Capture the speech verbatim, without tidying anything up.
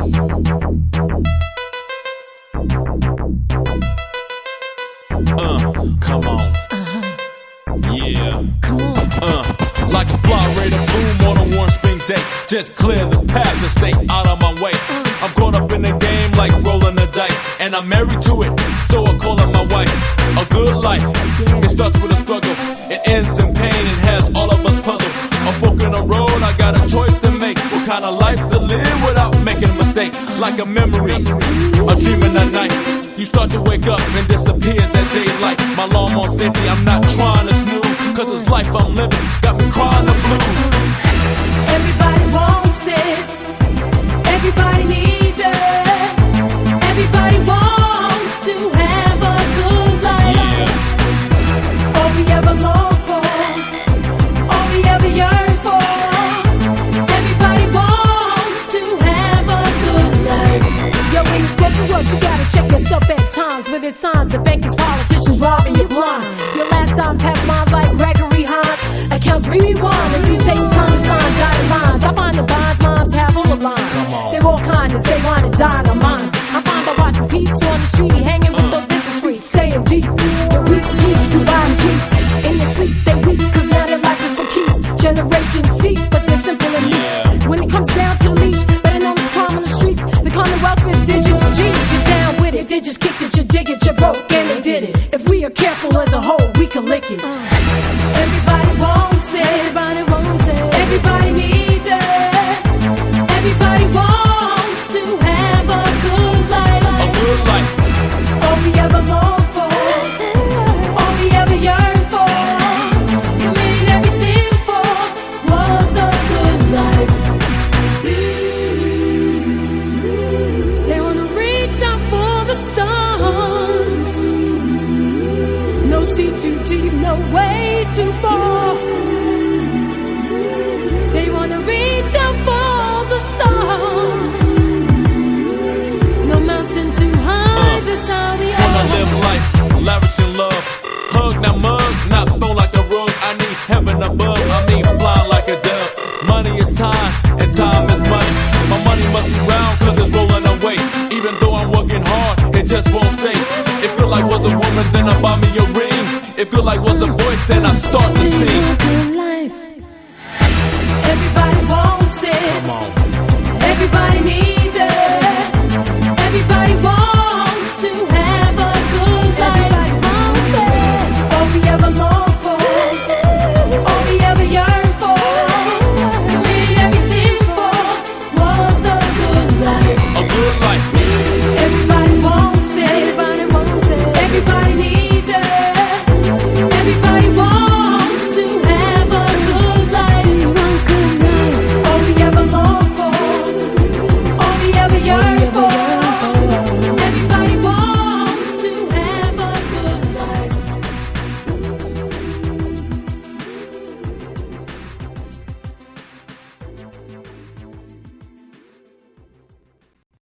Uh, come on. Uh-huh. Yeah. Come on. Uh, like a fly ready to bloom on a warm spring day. Just clear the path and stay out of my way. I'm caught up in the game like rolling the dice, and I'm married to it, so I call her my wife. A good life, it starts with a struggle, it ends in pain and has all of us puzzled. A fork in the road, I got a choice to make. What kind of life to live without making a mistake? Like a memory, a dream in the night. You start to wake up and disappears at daylight. My alarm on steady, I'm not trying to snooze, cause this life I'm living got me crying the blues. Everybody wants it, everybody needs it, everybody wants to have a good life. Yeah. All we ever long for, all we ever yearn for, everybody wants to have a good life. Yo, when you scope the world, you gotta check yourself at times. With its signs, the bankers, politicians robbing you blind. Your last time tax minds like Gregory Hines. Accounts rewind as you take time to sign dotted lines. I find the bonds moms have all the lines. They're all kindness, they want to die on minds. I find I watch peeps on the street hanging with those business freaks, staying deep. The weak peeps who buy the jeeps. In their sleep they weak, cause now their life is for keeps. Generation C, but they're simple and meek. Yeah. When it comes down to leash, better known as crime on the streets. The Commonwealth is digits, G's. You're down with it, they just kicked it, you dig it, you broke, and they did it. If we are careful as a whole, we can lick it. Everybody wants it, everybody wants it, everybody needs it, everybody wants to have a good life. A good life. All we ever long for, all we ever yearn for, committing every sin for, was a good life. They wanna reach out for the stars. No sea too deep, no way too far. They wanna reach out for the stars. No mountain too high, Uh, that's how they Wanna are. live life, lavish in love. Hug, not mug, not thrown like a rug. I need heaven above, I mean fly like a dove. Money is time, and time is money. My money must be round, cause it's rolling away. Even though I'm working hard, it just won't stay. It feel like was a woman, then I buy me a ring. It feel like was a voice, then I start to sing. Everybody wants it. Come on. Everybody